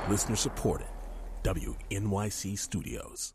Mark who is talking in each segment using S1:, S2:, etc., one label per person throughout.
S1: Listener supported. WNYC Studios.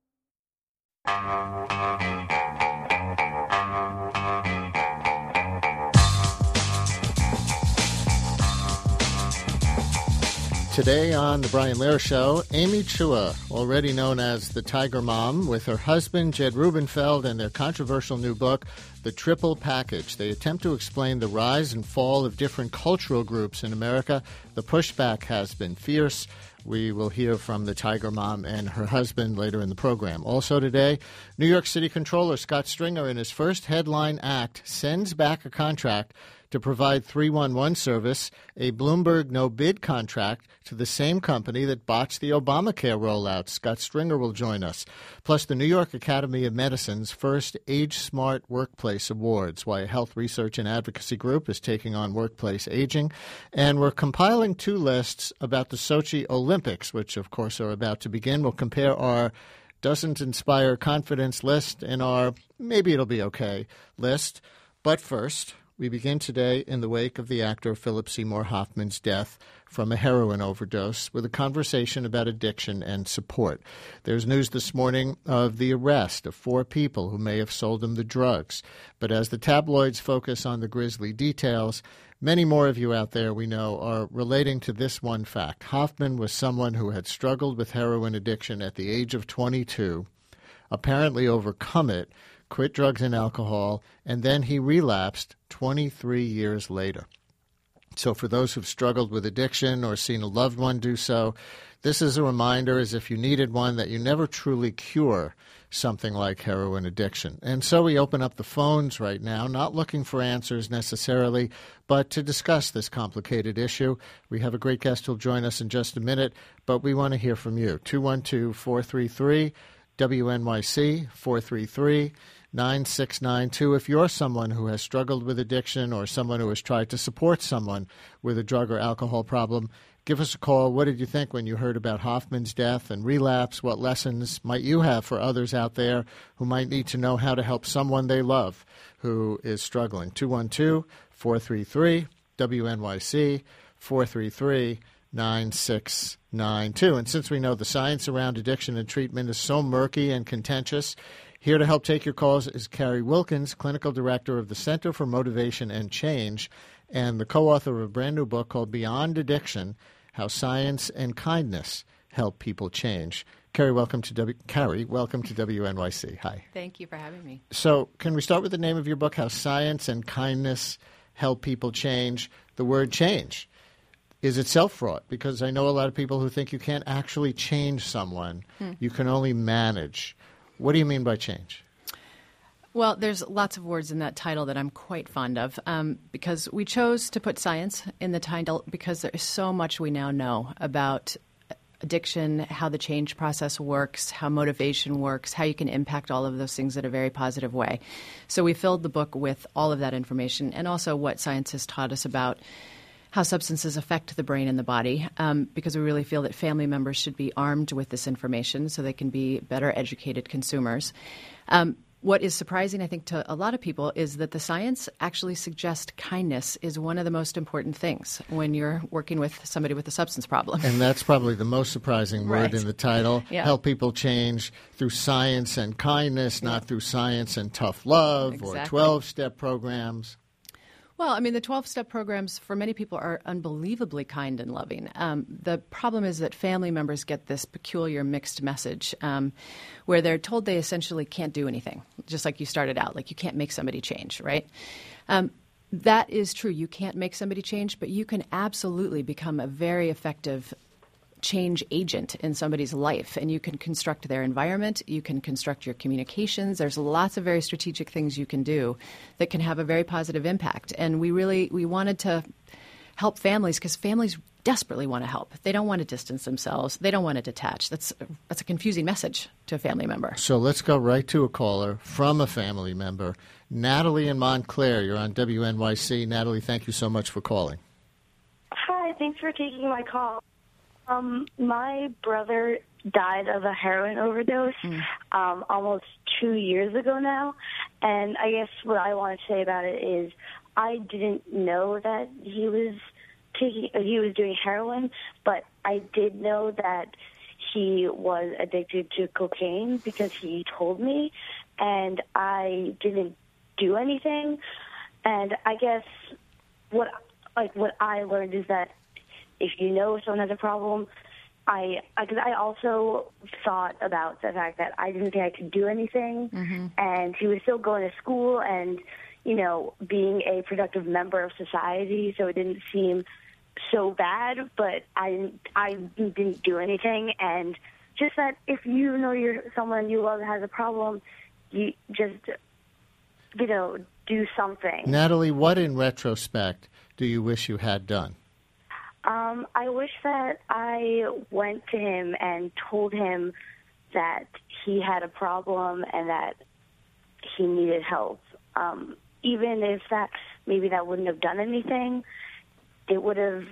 S2: Today on The Brian Lehrer Show, Amy Chua, already known as the Tiger Mom, with her husband, Jed Rubenfeld, and their controversial new book, The Triple Package. They attempt to explain the rise and fall of different cultural groups in America. The pushback has been fierce. We will hear from the Tiger Mom and her husband later in the program. Also today, New York City Comptroller Scott Stringer, in his first headline act, sends back a contract to provide 311 service, a Bloomberg no-bid contract to the same company that botched the Obamacare rollout. Scott Stringer will join us. Plus, the New York Academy of Medicine's first Age Smart Workplace Awards, why a health research and advocacy group is taking on workplace aging. And we're compiling two lists about the Sochi Olympics, which, of course, are about to begin. We'll compare our doesn't inspire confidence list and our maybe it'll be okay list. But first, we begin today in the wake of the actor Philip Seymour Hoffman's death from a heroin overdose with a conversation about addiction and support. There's news this morning of the arrest of 4 people who may have sold him the drugs. But as the tabloids focus on the grisly details, many more of you out there, we know, are relating to this one fact. Hoffman was someone who had struggled with heroin addiction at the age of 22, apparently overcome it, quit drugs and alcohol, and then he relapsed 23 years later. So for those who've struggled with addiction or seen a loved one do so, this is a reminder, as if you needed one, that you never truly cure something like heroin addiction. And so we open up the phones right now, not looking for answers necessarily, but to discuss this complicated issue. We have a great guest who'll join us in just a minute, but we want to hear from you. 212-433 WNYC 433-9692. If you're someone who has struggled with addiction or someone who has tried to support someone with a drug or alcohol problem, give us a call. What did you think when you heard about Hoffman's death and relapse? What lessons might you have for others out there who might need to know how to help someone they love who is struggling? 212-433 WNYC 433-9692. And since we know the science around addiction and treatment is so murky and contentious, here to help take your calls is Carrie Wilkins, Clinical Director of the Center for Motivation and Change, and the co-author of a brand new book called Beyond Addiction, How Science and Kindness Help People Change. Carrie, welcome to WNYC. Hi.
S3: Thank you for having me.
S2: So can we start with the name of your book, How Science and Kindness Help People Change? The word change is itself fraught, because I know a lot of people who think you can't actually change someone. You can only manage. What do you mean by change?
S3: Well, there's lots of words in that title that I'm quite fond of, because we chose to put science in the title because there is so much we now know about addiction, how the change process works, how motivation works, how you can impact all of those things in a very positive way. So we filled the book with all of that information, and also what science has taught us about how substances affect the brain and the body, because we really feel that family members should be armed with this information so they can be better educated consumers. What is surprising, I think, to a lot of people is that the science actually suggests kindness is one of the most important things when you're working with somebody with a substance problem.
S2: And that's probably the most surprising word in the title.
S3: Yeah.
S2: Help people change through science and kindness, not through science and tough love or 12-step programs.
S3: Well, I mean, the 12-step programs for many people are unbelievably kind and loving. The problem is that family members get this peculiar mixed message where they're told they essentially can't do anything, just like you started out, like you can't make somebody change, right? That is true. You can't make somebody change, but you can absolutely become a very effective change agent in somebody's life, and you can construct their environment, you can construct your communications. There's lots of very strategic things you can do that can have a very positive impact. And we wanted to help families because families desperately want to help. They don't want to distance themselves. They don't want to detach. That's a confusing message to a family member.
S2: So let's go right to a caller from a family member. Natalie in Montclair, you're on WNYC. Natalie, thank you so much for calling.
S4: Hi, thanks for taking my call. My brother died of a heroin overdose almost 2 years ago now, and I guess what I want to say about it is I didn't know that he was he was doing heroin, but I did know that he was addicted to cocaine because he told me, and I didn't do anything. And I guess what I learned is that if you know someone has a problem, because I also thought about the fact that I didn't think I could do anything, and he was still going to school and, you know, being a productive member of society, so it didn't seem so bad, but I didn't do anything. And just that if you know someone you love has a problem, you just, you know, do something.
S2: Natalie, what in retrospect do you wish you had done?
S4: I wish that I went to him and told him that he had a problem and that he needed help. Even if maybe that wouldn't have done anything, it would have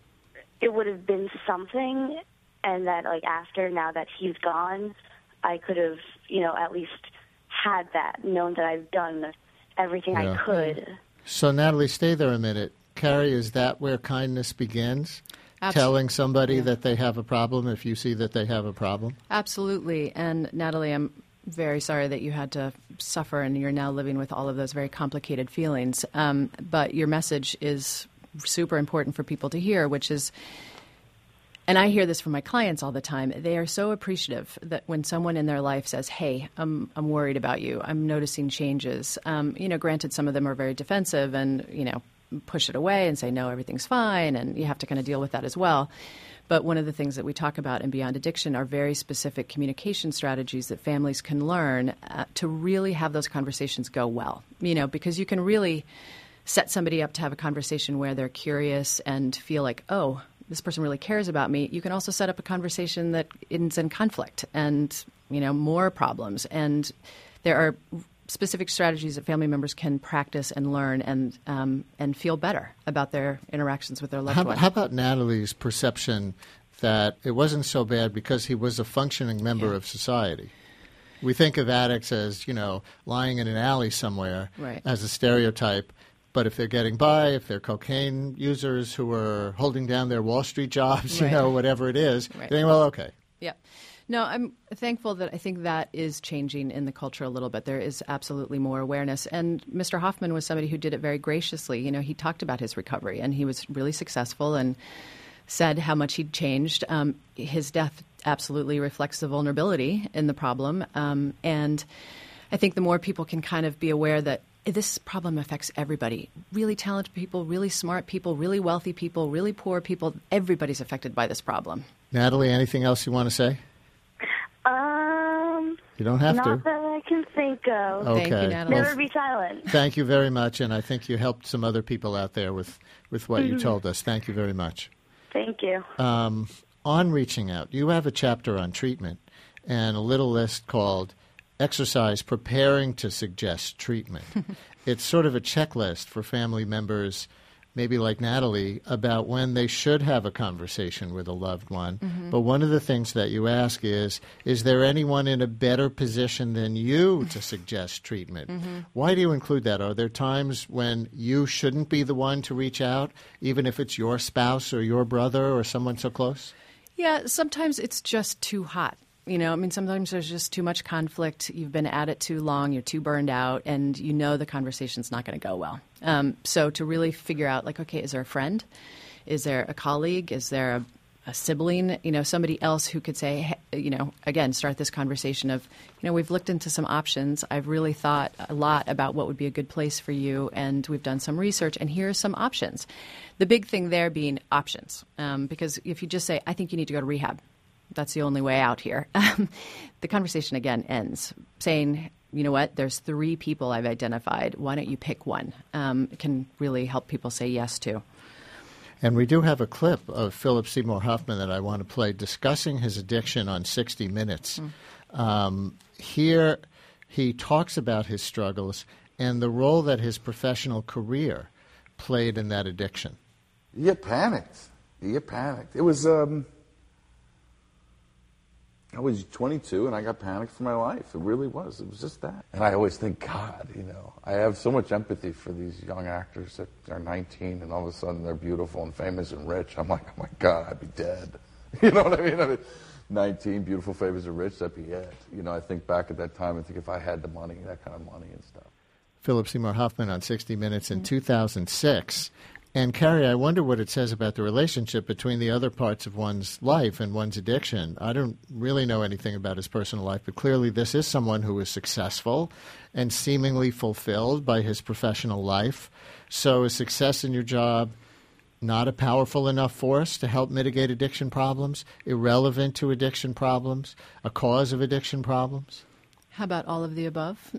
S4: been something, and that, like, after, now that he's gone, I could have, you know, at least had that, known that I've done everything I could.
S2: So, Natalie, stay there a minute. Carrie, is that where kindness begins?
S3: Absolutely.
S2: Telling somebody that they have a problem if you see that they have a problem?
S3: Absolutely. And, Natalie, I'm very sorry that you had to suffer and you're now living with all of those very complicated feelings. But your message is super important for people to hear, which is, and I hear this from my clients all the time, they are so appreciative that when someone in their life says, hey, I'm worried about you, I'm noticing changes. You know, granted, some of them are very defensive and, you know, push it away and say, no, everything's fine, and you have to kind of deal with that as well. But one of the things that we talk about in Beyond Addiction are very specific communication strategies that families can learn to really have those conversations go well, you know, because you can really set somebody up to have a conversation where they're curious and feel like, oh, this person really cares about me. You can also set up a conversation that ends in conflict and, you know, more problems. And there are specific strategies that family members can practice and learn and feel better about their interactions with their loved ones.
S2: How about Natalie's perception that it wasn't so bad because he was a functioning member of society? We think of addicts as, you know, lying in an alley somewhere as a stereotype. But if they're getting by, if they're cocaine users who are holding down their Wall Street jobs, you know, whatever it is, then, well, okay.
S3: Yeah. No, I'm thankful that I think that is changing in the culture a little bit. There is absolutely more awareness. And Mr. Hoffman was somebody who did it very graciously. You know, he talked about his recovery, and he was really successful and said how much he'd changed. His death absolutely reflects the vulnerability in the problem. And I think the more people can kind of be aware that this problem affects everybody. Really talented people, really smart people, really wealthy people, really poor people. Everybody's affected by this problem.
S2: Natalie, anything else you want to say? You don't have to.
S4: Not that I can think of.
S2: Okay.
S3: Thank you, Natalie.
S4: Never be silent.
S2: Thank you very much, and I think you helped some other people out there with what you told us. Thank you very much.
S4: Thank you.
S2: On reaching out, you have a chapter on treatment and a little list called Exercise Preparing to Suggest Treatment. It's sort of a checklist for family members, maybe like Natalie, about when they should have a conversation with a loved one. But one of the things that you ask is there anyone in a better position than you to suggest treatment? Why do you include that? Are there times when you shouldn't be the one to reach out, even if it's your spouse or your brother or someone so close?
S3: Yeah, sometimes it's just too hot. You know, I mean, sometimes there's just too much conflict. You've been at it too long. You're too burned out, and you know the conversation's not going to go well. So to really figure out, like, okay, is there a friend? Is there a colleague? Is there a sibling? You know, somebody else who could say, hey, you know, again, start this conversation of, you know, we've looked into some options. I've really thought a lot about what would be a good place for you, and we've done some research, and here are some options. The big thing there being options, because if you just say, I think you need to go to rehab, that's the only way out here. The conversation, again, ends saying, you know what, there's 3 people I've identified. Why don't you pick one? It can really help people say yes to.
S2: And we do have a clip of Philip Seymour Hoffman that I want to play discussing his addiction on 60 Minutes. Here he talks about his struggles and the role that his professional career played in that addiction.
S5: You get panicked. It was... I was 22 and I got panicked for my life. It really was. It was just that. And I always think, God, I have so much empathy for these young actors that are 19 and all of a sudden they're beautiful and famous and rich. I'm like, oh my God, I'd be dead. You know what I mean? 19, beautiful, famous, and rich, that'd be it. I think back at that time and think if I had the money, that kind of money and stuff.
S2: Philip Seymour Hoffman on 60 Minutes in 2006. And, Carrie, I wonder what it says about the relationship between the other parts of one's life and one's addiction. I don't really know anything about his personal life, but clearly this is someone who is successful and seemingly fulfilled by his professional life. So is success in your job not a powerful enough force to help mitigate addiction problems, irrelevant to addiction problems, a cause of addiction problems?
S3: How about all of the above?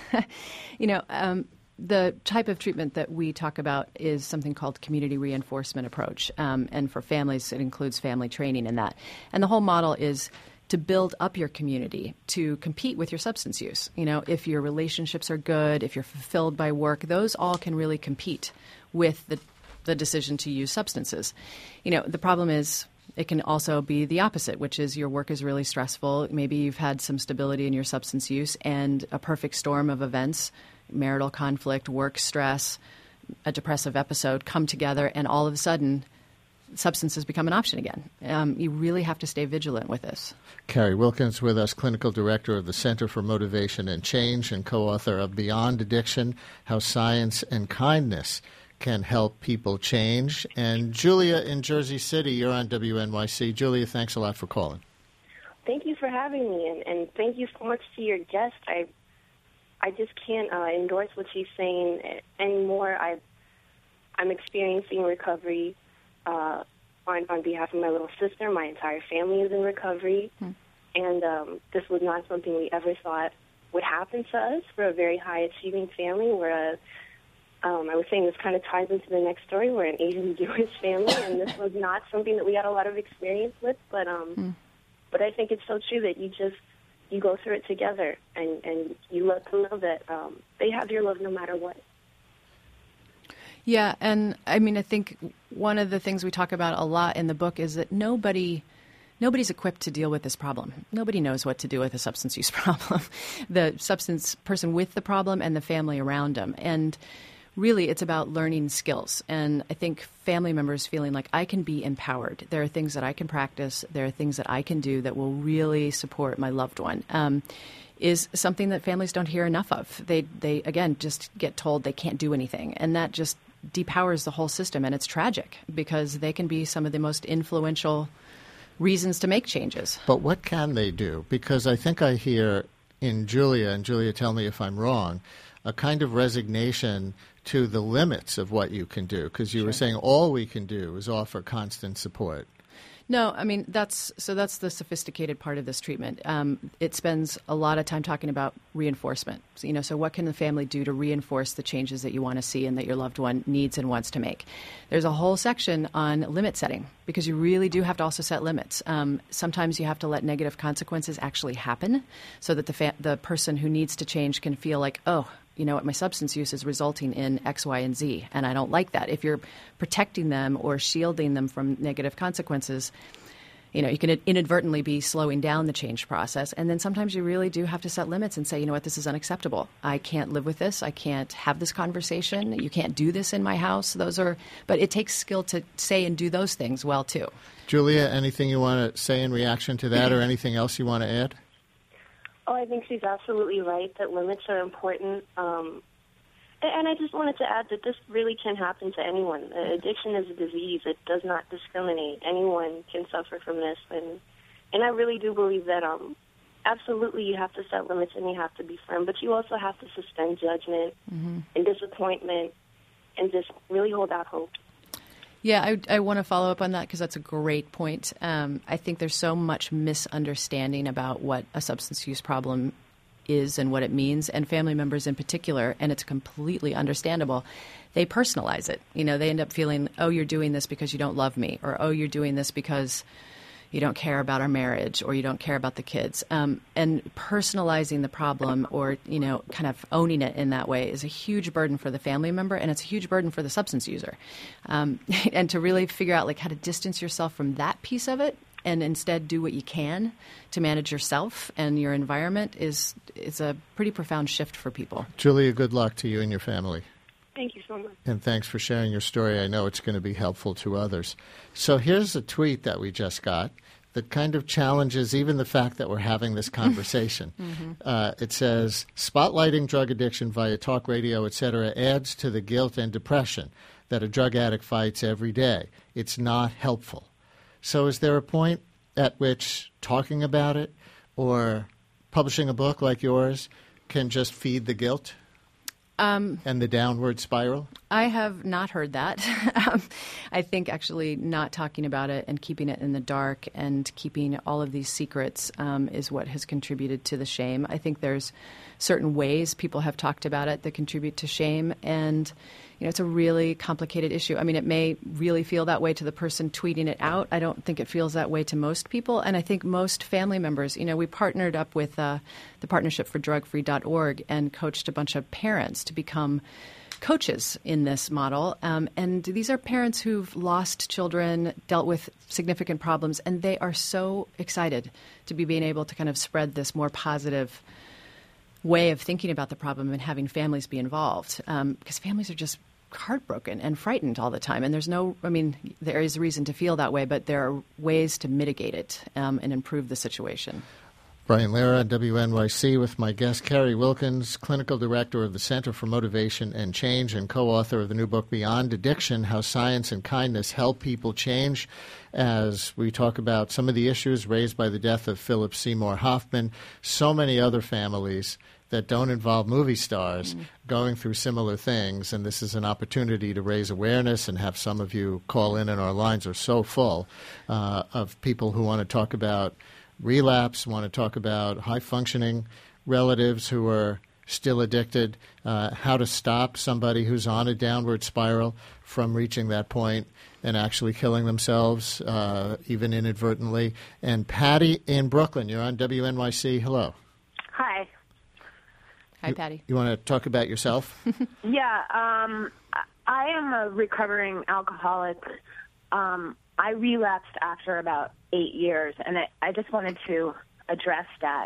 S3: The type of treatment that we talk about is something called community reinforcement approach. And for families, it includes family training in that. And the whole model is to build up your community to compete with your substance use. If your relationships are good, if you're fulfilled by work, those all can really compete with the decision to use substances. The problem is it can also be the opposite, which is your work is really stressful. Maybe you've had some stability in your substance use and a perfect storm of events, marital conflict, work stress, a depressive episode come together, and all of a sudden substances become an option again. You really have to stay vigilant with this.
S2: Carrie Wilkins with us, Clinical Director of the Center for Motivation and Change and co-author of Beyond Addiction, How Science and Kindness Can Help People Change. And Julia in Jersey City, you're on WNYC. Julia, thanks a lot for calling.
S6: Thank you for having me, and thank you so much to your guest. I just can't endorse what she's saying anymore. I'm experiencing recovery on behalf of my little sister. My entire family is in recovery, and this was not something we ever thought would happen to us. We're a very high-achieving family. I was saying this kind of ties into the next story. We're an Asian Jewish family, and this was not something that we had a lot of experience with. But I think it's so true that you go through it together, and you let them know that they have your love no matter what.
S3: Yeah, and I think one of the things we talk about a lot in the book is that nobody's equipped to deal with this problem. Nobody knows what to do with a substance use problem. The substance person with the problem and the family around them. And really, it's about learning skills. And I think family members feeling like I can be empowered. There are things that I can practice. There are things that I can do that will really support my loved one. Is something that families don't hear enough of. They again, just get told they can't do anything. And that just depowers the whole system. And it's tragic because they can be some of the most influential reasons to make changes.
S2: But what can they do? Because I think I hear in Julia, and Julia, tell me if I'm wrong, a kind of resignation to the limits of what you can do, because you were saying all we can do is offer constant support.
S3: No, that's the sophisticated part of this treatment. It spends a lot of time talking about reinforcement. So what can the family do to reinforce the changes that you want to see and that your loved one needs and wants to make? There's a whole section on limit setting, because you really do have to also set limits. Sometimes you have to let negative consequences actually happen so that the person who needs to change can feel like, oh, you know what, my substance use is resulting in X, Y, and Z, and I don't like that. If you're protecting them or shielding them from negative consequences, you can inadvertently be slowing down the change process. And then sometimes you really do have to set limits and say, you know what, this is unacceptable. I can't live with this. I can't have this conversation. You can't do this in my house. But it takes skill to say and do those things well, too.
S2: Julia, anything you want to say in reaction to that, or anything else you want to add?
S6: Oh, I think she's absolutely right that limits are important. And I just wanted to add that this really can happen to anyone. Addiction is a disease. It does not discriminate. Anyone can suffer from this. And I really do believe that absolutely you have to set limits and you have to be firm, but you also have to suspend judgment and disappointment and just really hold out hope.
S3: Yeah, I want to follow up on that because that's a great point. I think there's so much misunderstanding about what a substance use problem is and what it means, and family members in particular, and it's completely understandable. They personalize it. They end up feeling, oh, you're doing this because you don't love me, or oh, you're doing this because you don't care about our marriage, or you don't care about the kids. And personalizing the problem or, kind of owning it in that way is a huge burden for the family member, and it's a huge burden for the substance user. And to really figure out how to distance yourself from that piece of it and instead do what you can to manage yourself and your environment is a pretty profound shift for people.
S2: Julia, good luck to you and your family.
S6: Thank you so much.
S2: And thanks for sharing your story. I know it's going to be helpful to others. So here's a tweet that we just got that kind of challenges even the fact that we're having this conversation. It says, spotlighting drug addiction via talk radio, etc., adds to the guilt and depression that a drug addict fights every day. It's not helpful. So is there a point at which talking about it or publishing a book like yours can just feed the guilt and the downward spiral?
S3: I have not heard that. I think actually not talking about it and keeping it in the dark and keeping all of these secrets is what has contributed to the shame. I think there's certain ways people have talked about it that contribute to shame, and it's a really complicated issue. I mean, it may really feel that way to the person tweeting it out. I don't think it feels that way to most people, and I think most family members, we partnered up with the Partnership for Drugfree.org and coached a bunch of parents to become coaches in this model. And these are parents who've lost children, dealt with significant problems, and they are so excited to be being able to kind of spread this more positive way of thinking about the problem and having families be involved, because families are just heartbroken and frightened all the time. And there is reason to feel that way, but there are ways to mitigate it and improve the situation.
S2: Brian Lehrer on WNYC with my guest, Carrie Wilkins, Clinical Director of the Center for Motivation and Change and co-author of the new book, Beyond Addiction, How Science and Kindness Help People Change, as we talk about some of the issues raised by the death of Philip Seymour Hoffman, so many other families that don't involve movie stars going through similar things. And this is an opportunity to raise awareness and have some of you call in, and our lines are so full of people who want to talk about relapse, want to talk about high-functioning relatives who are still addicted, how to stop somebody who's on a downward spiral from reaching that point and actually killing themselves, even inadvertently. And Patty in Brooklyn, you're on WNYC. Hello.
S7: Hi.
S3: Hi, Patty.
S2: You want to talk about yourself?
S7: Yeah, I am a recovering alcoholic. I relapsed after about 8 years, and I just wanted to address that.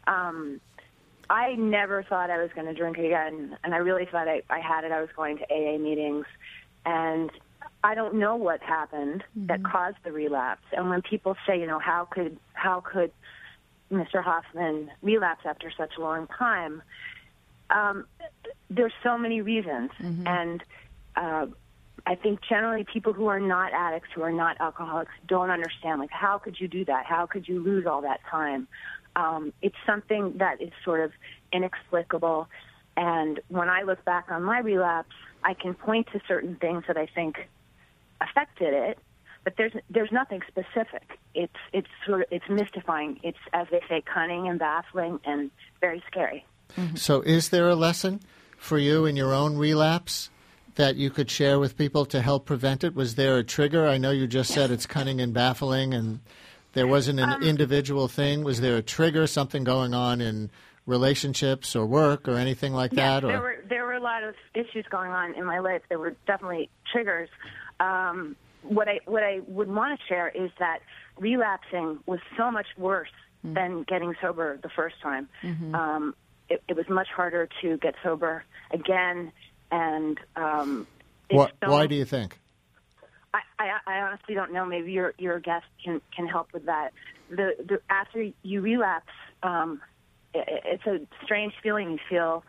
S7: I never thought I was going to drink again, and I really thought I had it. I was going to AA meetings, and I don't know what happened that caused the relapse. And when people say, how could Mr. Hoffman relapse after such a long time, there's so many reasons, and I think generally people who are not addicts, who are not alcoholics, don't understand, how could you do that? How could you lose all that time? It's something that is sort of inexplicable, and when I look back on my relapse, I can point to certain things that I think affected it, but there's nothing specific. It's mystifying. It's, as they say, cunning and baffling and very scary.
S2: So is there a lesson for you in your own relapse that you could share with people to help prevent it? Was there a trigger? I know you just said it's cunning and baffling, and there wasn't an individual thing. Was there a trigger, something going on in relationships or work or anything like that? Or?
S7: There were a lot of issues going on in my life. There were definitely triggers. What I would want to share is that relapsing was so much worse than getting sober the first time. It was much harder to get sober again, and
S2: why do you think?
S7: I honestly don't know. Maybe your guest can help with that. The after you relapse, it's a strange feeling. You feel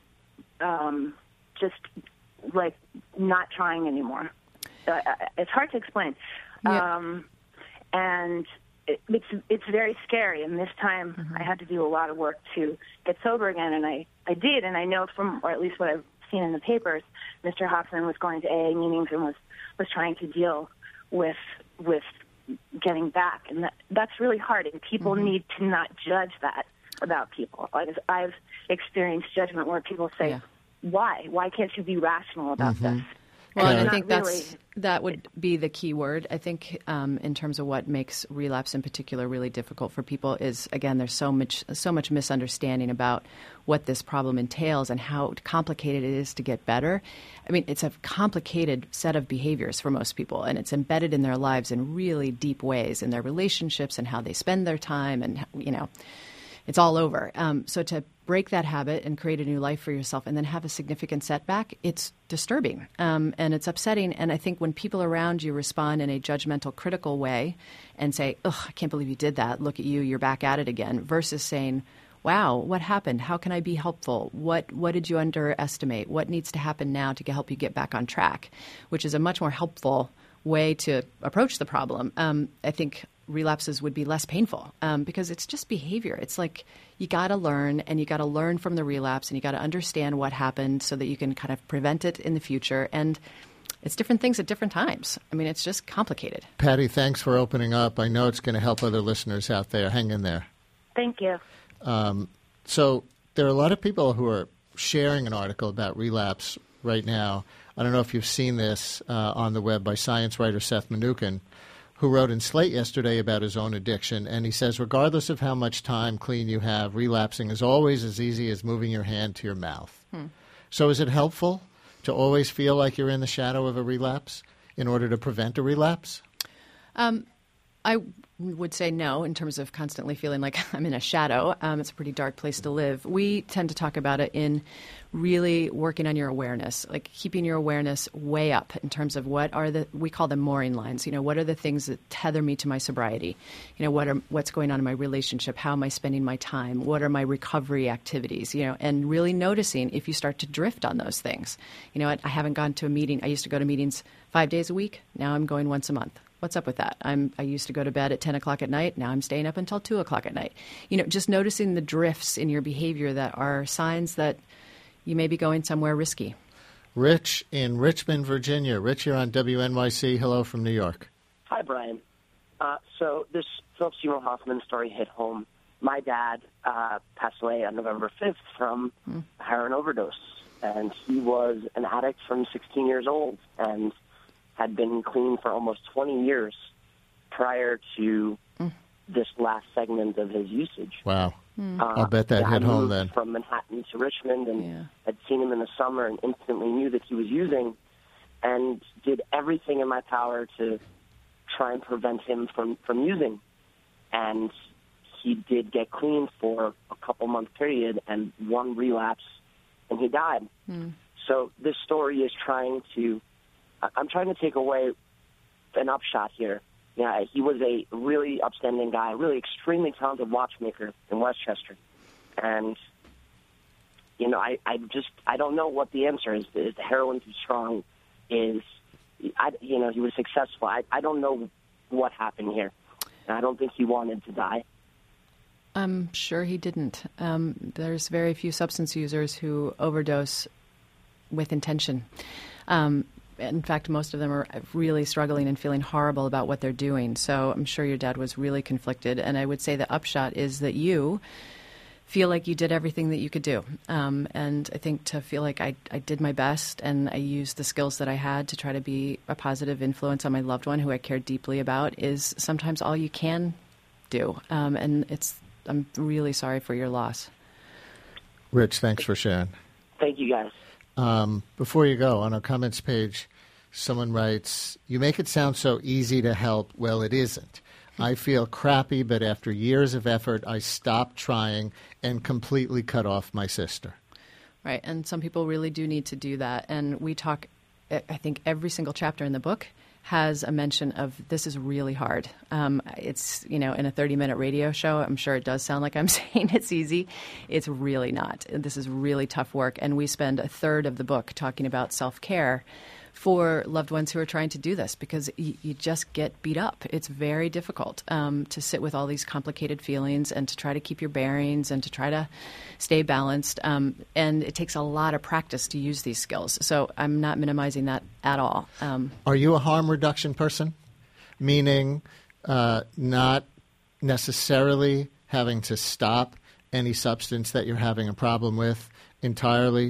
S7: just like not trying anymore. It's hard to explain, and it's very scary. And this time, I had to do a lot of work to get sober again, and I did. And I know from, or at least what I've seen in the papers, Mr. Hoffman was going to AA meetings and was trying to deal with getting back, and that's really hard. And people need to not judge that about people. I've experienced judgment where people say, "Why? Why can't you be rational about this?"
S3: Well, and I
S7: Not
S3: think
S7: really.
S3: that would be the key word. I think in terms of what makes relapse in particular really difficult for people is, again, there's so much misunderstanding about what this problem entails and how complicated it is to get better. I mean, it's a complicated set of behaviors for most people, and it's embedded in their lives in really deep ways, in their relationships and how they spend their time, and it's all over. So to break that habit and create a new life for yourself and then have a significant setback, it's disturbing and it's upsetting. And I think when people around you respond in a judgmental, critical way and say, "Ugh, I can't believe you did that. Look at you. You're back at it again," versus saying, "Wow, what happened? How can I be helpful? What did you underestimate? What needs to happen now to help you get back on track?" Which is a much more helpful way to approach the problem. I think relapses would be less painful because it's just behavior. It's like you got to learn, and you got to learn from the relapse, and you got to understand what happened so that you can kind of prevent it in the future. And it's different things at different times. I mean, it's just complicated.
S2: Patty, thanks for opening up. I know it's going to help other listeners out there. Hang in there.
S7: Thank you.
S2: So there are a lot of people who are sharing an article about relapse right now. I don't know if you've seen this on the web by science writer Seth Mnookin, who wrote in Slate yesterday about his own addiction. And he says, regardless of how much time clean you have, relapsing is always as easy as moving your hand to your mouth. So is it helpful to always feel like you're in the shadow of a relapse in order to prevent a relapse?
S3: I would say no in terms of constantly feeling like I'm in a shadow. It's a pretty dark place to live. We tend to talk about it in really working on your awareness, like keeping your awareness way up in terms of we call them mooring lines. What are the things that tether me to my sobriety? What's going on in my relationship? How am I spending my time? What are my recovery activities? And really noticing if you start to drift on those things. I haven't gone to a meeting. I used to go to meetings 5 days a week. Now I'm going once a month. What's up with that? I used to go to bed at 10 o'clock at night. Now I'm staying up until 2 o'clock at night. Just noticing the drifts in your behavior that are signs that you may be going somewhere risky.
S2: Rich in Richmond, Virginia. Rich, you're on WNYC. Hello from New York.
S8: Hi, Brian. So this Philip Seymour Hoffman story hit home. My dad passed away on November 5th from a heroin overdose, and he was an addict from 16 years old and had been clean for almost 20 years prior to this last segment of his usage.
S2: Wow. I'll bet that hit home then.
S8: From Manhattan to Richmond and had seen him in the summer and instantly knew that he was using and did everything in my power to try and prevent him from using. And he did get clean for a couple-month period and one relapse, and he died. So this story is I'm trying to take away an upshot here. He was a really upstanding guy, a really extremely talented watchmaker in Westchester. And, I don't know what the answer is. Is the heroin too strong? He was successful. I don't know what happened here. And I don't think he wanted to die.
S3: I'm sure he didn't. There's very few substance users who overdose with intention. In fact, most of them are really struggling and feeling horrible about what they're doing. So I'm sure your dad was really conflicted. And I would say the upshot is that you feel like you did everything that you could do. And I think to feel like I did my best and I used the skills that I had to try to be a positive influence on my loved one who I cared deeply about is sometimes all you can do. And I'm really sorry for your loss.
S2: Rich, thanks for sharing.
S8: Thank you, guys.
S2: Before you go, on our comments page, someone writes, "You make it sound so easy to help. Well, it isn't. I feel crappy, but after years of effort, I stopped trying and completely cut off my sister."
S3: Right, and some people really do need to do that. And we talk, I think every single chapter in the book has a mention of this is really hard. It's, in a 30-minute radio show, I'm sure it does sound like I'm saying it's easy. It's really not. This is really tough work. And we spend a third of the book talking about self-care for loved ones who are trying to do this because you just get beat up. It's very difficult to sit with all these complicated feelings and to try to keep your bearings and to try to stay balanced. And it takes a lot of practice to use these skills. So I'm not minimizing that at all.
S2: Are you a harm reduction person? Meaning not necessarily having to stop any substance that you're having a problem with entirely,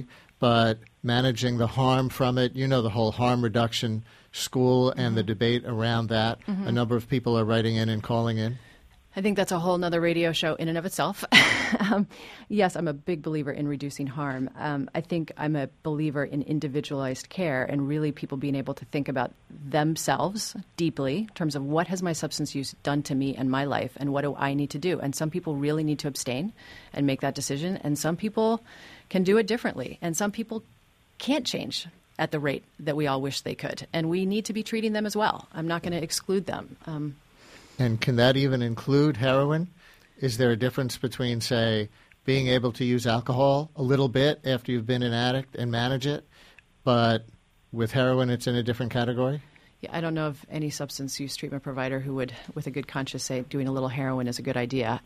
S2: but managing the harm from it. You know, the whole harm reduction school and the debate around that. A number of people are writing in and calling in.
S3: I think that's a whole nother radio show in and of itself. Yes, I'm a big believer in reducing harm. I think I'm a believer in individualized care and really people being able to think about themselves deeply in terms of what has my substance use done to me and my life and what do I need to do. And some people really need to abstain and make that decision. And some people can do it differently. And some people can't change at the rate that we all wish they could. And we need to be treating them as well. I'm not going to exclude them.
S2: And can that even include heroin? Is there a difference between, say, being able to use alcohol a little bit after you've been an addict and manage it, but with heroin it's in a different category?
S3: Yeah, I don't know of any substance use treatment provider who would, with a good conscience, say doing a little heroin is a good idea.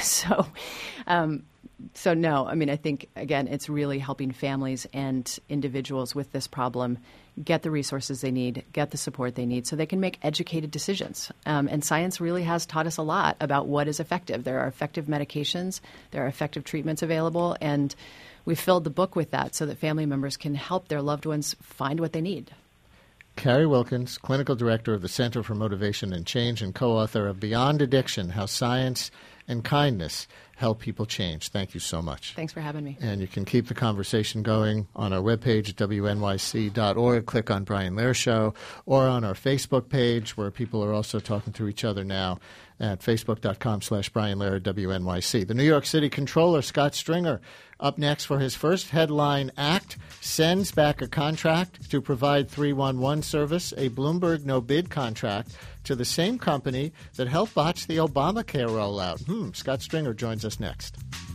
S3: So no, I mean, I think, again, it's really helping families and individuals with this problem get the resources they need, get the support they need so they can make educated decisions. And science really has taught us a lot about what is effective. There are effective medications, there are effective treatments available, and we filled the book with that so that family members can help their loved ones find what they need.
S2: Carrie Wilkins, Clinical Director of the Center for Motivation and Change and co-author of Beyond Addiction, How Science and Kindness Help People Change. Thank you so much.
S3: Thanks for having me.
S2: And you can keep the conversation going on our webpage at wnyc.org. Click on Brian Lehrer Show, or on our Facebook page where people are also talking to each other now at facebook.com/Brian Lehrer WNYC. The New York City Comptroller, Scott Stringer, up next for his first headline act, sends back a contract to provide 311 service, a Bloomberg no-bid contract, to the same company that helped botch the Obamacare rollout. Scott Stringer joins us next.